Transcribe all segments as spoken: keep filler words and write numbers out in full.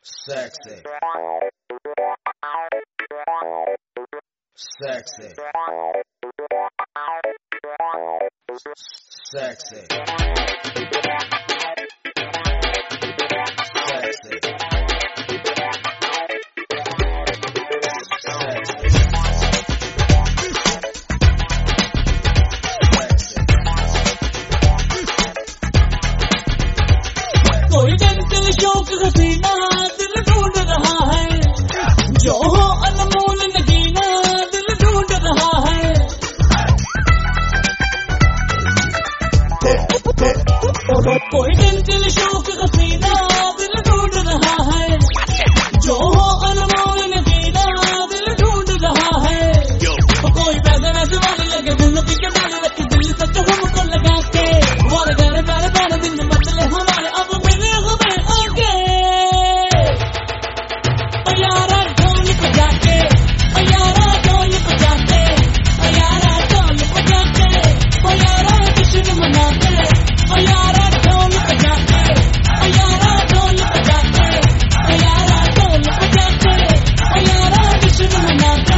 Sexy. Sexy. Sexy. Sexy. कोई चंचल शौक हसीना दिल ढूंढ रहा है, जो हो अनमोल नगीना दिल ढूंढ रहा है। कोई चंचल शौक हसीना दिल ढूंढ रहा है, जो हो अनमोल नगीना दिल ढूंढ रहा है। कोई पैसे वैसे वाले लगे दिल की के डाले रखी दिल सच हमको लगा के वाले गाने प्यारे प्यारे दिन बदले हमारे अब मिले हमें आगे। प्यारा ढोल बजा के, प्यारा ढोल बजा के, प्यारा ढोल बजा के, प्यारा जश्न मनाते, प्यारा ढोल बजा के, प्यारा ढोल बजा के, प्यारा ढोल बजा के, प्यारा जश्न मनाते।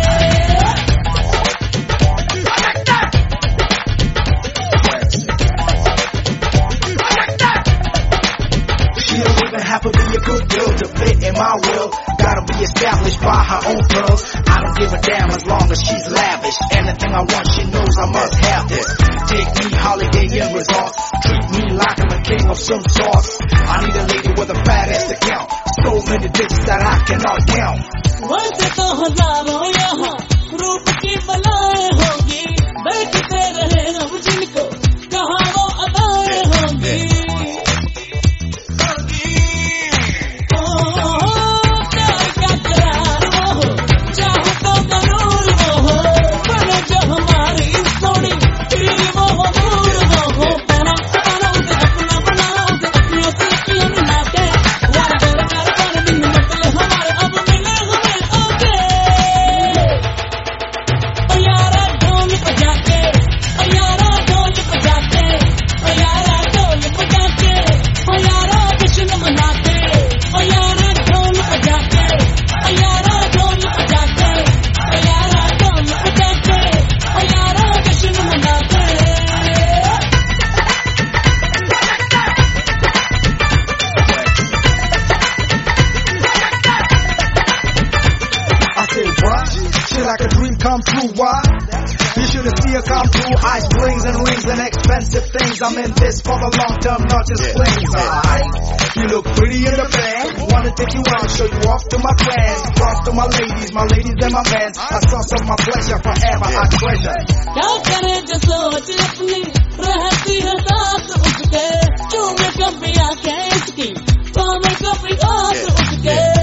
Have to be a good girl to fit in my world. Gotta be established by her own pearls. I don't give a damn as long as she's lavish. Anything I want, she knows I must have this. Take me holiday in resort. Treat me like I'm a king of some sort. I need a lady with a fat ass to count. So many bitches that I cannot count. वैसे तो हजारों यहाँ रूप की बलाएं होंगी, बैठते रहे हम जिनको कहाँ वो अदाएं होंगी। Like a dream come true, why? You should have seen her come through. Ice rings and rings and expensive things. I'm in this for the long term, not just flings. Alright, you look pretty in the band. Wanna take you out, show you off to my friends. Cross to my ladies, my ladies and my men. A source of my pleasure, forever I treasure. क्या करे जो सोच अपनी रहती है साथ उसके, चूमे कभी आके इसकी, तो मैं कभी आके उसके।